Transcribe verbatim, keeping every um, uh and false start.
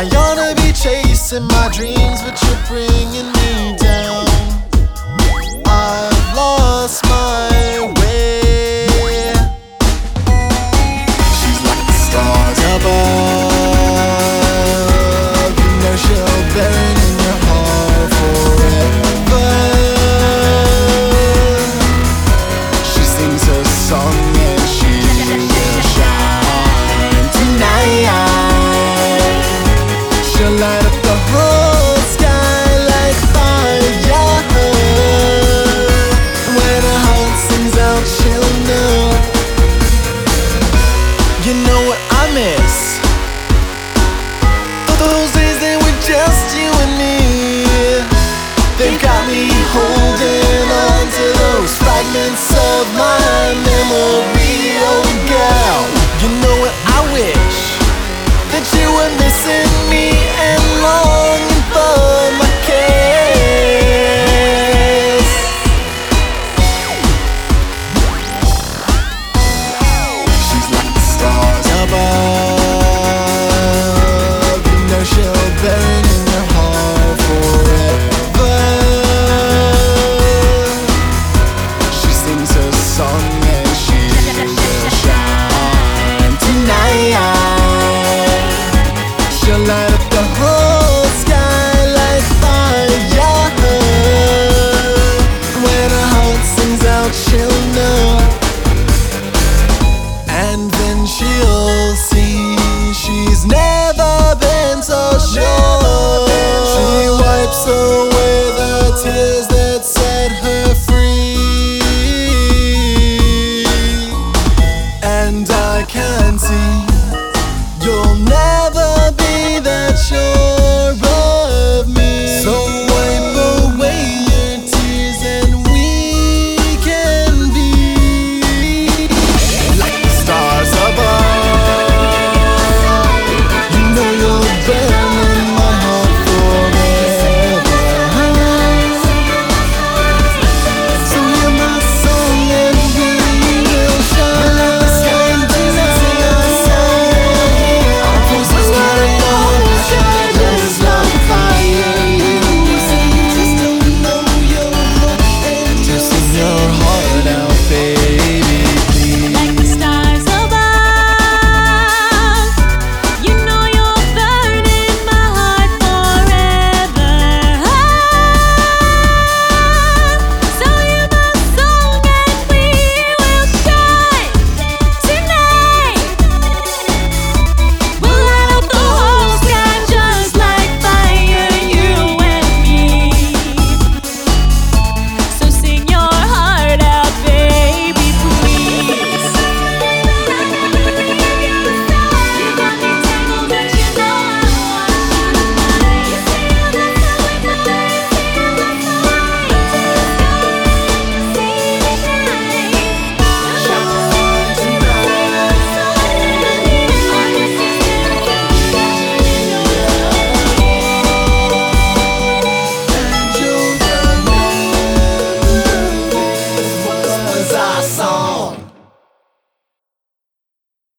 I ought to be chasing my dreams, but you're bringing me down. I've lost my way. She's like the stars above. You know she'll burn in your heart forever. She sings her song and she will shine tonight. She'll light up the whole sky like fire. When her heart sings out, she'll know. You know what I miss? Those days they were just you and me. They've got me holding on to those fragments of my memory. Oh girl, you know what I wish? That you were missing me and longing for my kiss. She's like the stars above. You know she'll burn in your heart forever. She sings her song and she will shine tonight. She'll light up the whole sky like fire. When her heart sings out, she'll know. And then she'll see she's never been so sure. She wipes away the tears that set her free. And I can see you'll never be that sure of me. So wipe away your tears and we can be like the stars above. You know you're burning my heart forever. So hear my song and we will shine tonight. Just sing your heart out, baby, please. Like the stars above, you know you're burning my heart forever. So hear my song and we will shine tonight. We'll light up the whole sky just like fire, you and me. So sing your heart out, baby, please. You got me tangled, but you know I want you tonight. You Was our song.